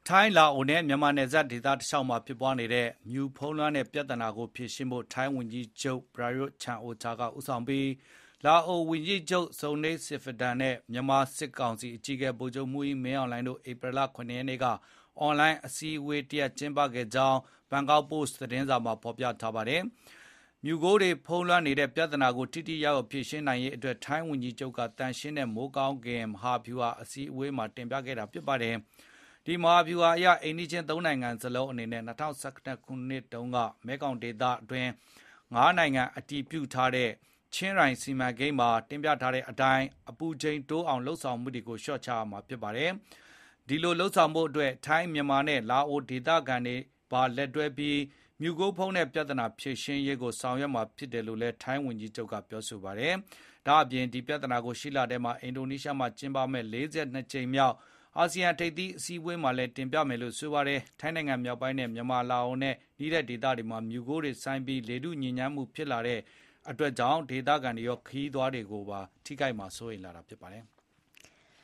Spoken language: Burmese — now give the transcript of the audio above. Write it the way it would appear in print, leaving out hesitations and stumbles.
ထိုင်းလာအိုနဲ့မြန်မာနယ်စပ်ဒေသတလျှောက်မှာဖြစ်ပွားနေတဲ့မြူဖုံးလွှမ်းတဲ့ပြဿနာကိုဖြေရှင်းဖို့ထိုင်းဝန်ကြီးချုပ်ပရာယွတ်ချန်အိုချာကဦးဆောင်ပြီးလာအိုဝန်ကြီးချုပ်ဇုန်နိတ်စစ်ဖဒန်နဲ့မြန်မာစစ်ကောင်စီအကြီးအကဲဗိုလ်ချုပ်မှူးကြီးမင်းအောင်လှိုင်တို့ဧပြီလ 9 ရက်နေ့ကအွန်လိုင်းအစည်းအဝေးတရပ်ကျင်းပခဲ့ကြောင်းဘန်ကောက်ပို့စ်သတင်းစာမှာဖော်ပြထားပါတယ်။မြူကိုးတွေဖုံးလွှမ်းနေတဲ့ပြဿနာကိုထိထိရောက်ရောက်ဖြေရှင်းနိုင်ရေးအတွက်ထိုင်းဝန်ကြီးချုပ်ကတန်ရှင်းတဲ့မိုးကောင်းကင်မဟာဗျူဟာအစည်းအဝေးမှာတင်ပြခဲ့တာဖြစ်ပါတယ်။ဒီမဟာဗျူဟာအရအိန္ဒိချင်း၃နိုင်ငံစလုံးအနေနဲ့2012ခုနှစ်တုန်းကမဲခေါင်ဒေသအတွင်း9နိုင်ငံအတည်ပြုထားတဲ့ချင်းရိုင်စီမံကိန်းမှာတင်ပြထားတဲ့အတိုင်းအပူချိန်တိုးအောင်လှုပ်ဆောင်မှုတွေကိုလျှော့ချရမှာဖြစ်ပါတယ်။ဒီလိုလှုပ်ဆောင်ဖို့အတွက်ထိုင်းမြန်မာနဲ့လာအိုဒေသခံတွေပါလက်တွဲပြီးမြူကိုးဖုံးတဲ့ပြဿနာဖြေရှင်းရေးကိုဆောင်ရွက်မှာဖြစ်တယ်လို့လည်းထိုင်းဝန်ကြီးချုပ်ကပြောဆိုပါတယ်။ဒါ့အပြင်ဒီပြဿနာကိုရှေ့လထဲမှာအင်ဒိုနီးရှားမှာကျင်းပမဲ့42ကြိမ်မြောက်အာဆီယံထိပ်သီးအစည်းအဝေးမှာလည်းတင်ပြမယ်လို့ဆိုပါတယ်။ထိုင်းနိုင်ငံမြောက်ပိုင်းနဲ့မြန်မာလာအိုနဲ့ဤတဲ့ဒေသတွေမှာမြူကိုးတွေဆိုင်းပြီးလေထုညစ်ညမ်းမှုဖြစ်လာတဲ့အတွက်ကြောင့်ဒေသခံတွေရောခရီးသွားတွေကိုပါထိခိုက်မှာစိုးရိမ်လာတာဖြစ်ပါတယ်။